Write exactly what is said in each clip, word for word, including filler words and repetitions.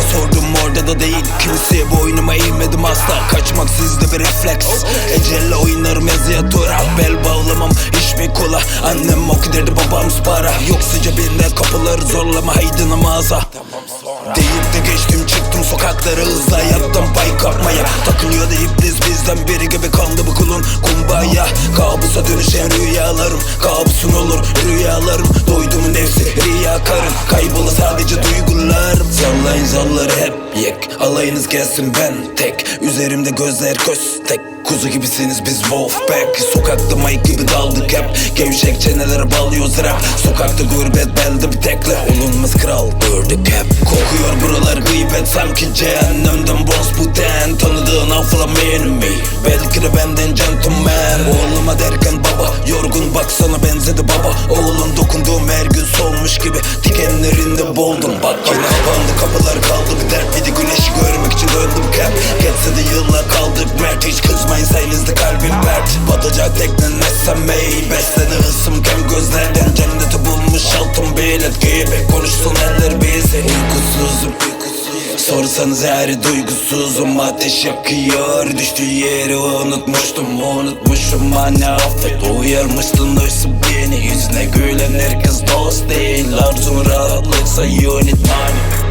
sordum orada da değil. Kimseye boynuma eğmedim asla. Kaçmak sizde bir refleks. Ecelle oynarım yazıya tura. Bel bağlamam hiçbir kola. Annem ok derdi, babam spara. Yoksa cebinde kapıları zorlama, haydi namaza. Deyip de geçtim çıktım sokaklara, hızla yattım pay kapmaya. Takılıyor deyip biz bizden biri gibi kandı bu kulun kumbaya. Kabusa dönüşen rüyalarım kabusun olur rüyalarım. Doyduğumun nefsi riyakarım, kaybolur sadece duygularım. Sallayın zalları hep yek, alayınız gelsin ben tek. Üzerimde gözler köstek, kuzu gibisiniz biz Wolfpack. Sokakta Mike gibi daldık hep, gevşek çenelere bağlıyoruz rap. Sokakta gurbet belde bir tekle, olunmaz kral gördük hep. Kokuyor buralar gıybet, sanki cehennemden boss bu den. Tanıdığın afla enemy, belki de benden gentleman. Oğluma derken baba, yorgun baksana benzedi baba. Oğlum dokunduğum her gün solmuş gibi, dikenlerinde boldum. Bak yine kapandı kapılar, kaldı bir dert. Bir de güneşi görmek için döndüm cap. Geçse de yıllar kaldık mert, hiç kızmayın sayınızda kalbim pert. Batacak teknen etsem ey, besledi ısımken gözlerden. Cenneti bulmuş altın bilet gibi, konuşsun eller bizi. Uykusuzum, sorsanız her duygusuzum. Ateş yakıyor, düştüğü yeri unutmuştum. Unutmuşum anne affet, uyarmıştın oysa beni. Yüzüne gülen herkes dost değil, arzun rahatlıksa you need money.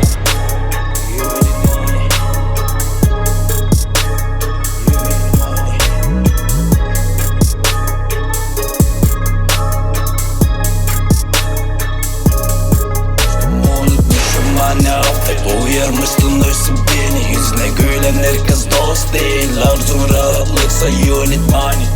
Uyarmıştın oysa beni, yüzüne gülen herkes dost değil. Arzun rahatlıksa you need money.